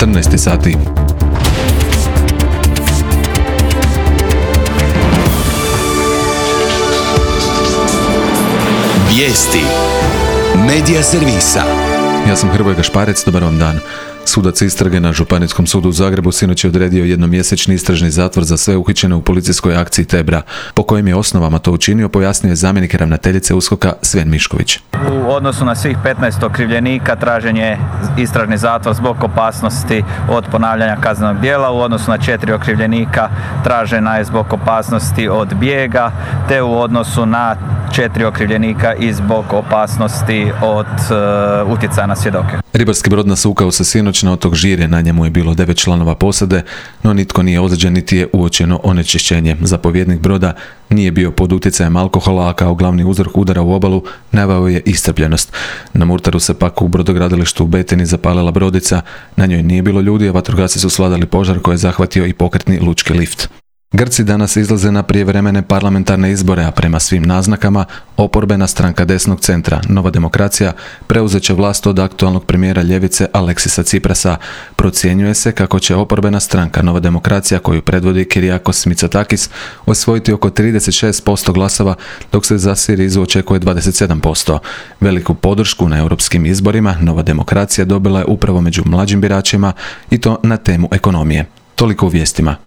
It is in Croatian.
14 sati. Vijesti Medija servisa. Ja sam Hrvoje Gašparec, dobar vam dan. Sudac istrage na Županijskom sudu u Zagrebu sinoć je odredio jednomjesečni istražni zatvor za sve uhićene u policijskoj akciji Tebra. Po kojim je osnovama to učinio, pojasnio je zamjenik ravnateljice USKOK-a Sven Mišković. U odnosu na svih 15 okrivljenika tražen je istražni zatvor zbog opasnosti od ponavljanja kaznenog djela. U odnosu na 4 okrivljenika tražena je zbog opasnosti od bijega, te u odnosu na 4 okrivljenika i zbog opasnosti od utjecaja na svjedoke. Ribarski brod nasukao se sinoć na otok Žirje, na njemu je bilo 9 članova posade, no nitko nije ozlijeđen niti je uočeno onečišćenje. Zapovjednik broda nije bio pod utjecajem alkohola, a kao glavni uzrok udara u obalu naveo je iscrpljenost. Na Murteru se pak u brodogradilištu u Betini zapalila brodica, na njoj nije bilo ljudi, a vatrogasci su svladali požar koji je zahvatio i pokretni lučki lift. Grci danas izlaze na prijevremene parlamentarne izbore, a prema svim naznakama oporbena stranka desnog centra, Nova demokracija, preuzet će vlast od aktualnog premijera ljevice Aleksisa Tsiprasa. Procjenjuje se kako će oporbena stranka Nova demokracija, koju predvodi Kyriakos Mitsotakis, osvojiti oko 36% glasova, dok se za Sirizu očekuje 27%. Veliku podršku na europskim izborima Nova demokracija dobila je upravo među mlađim biračima, i to na temu ekonomije. Toliko u vijestima.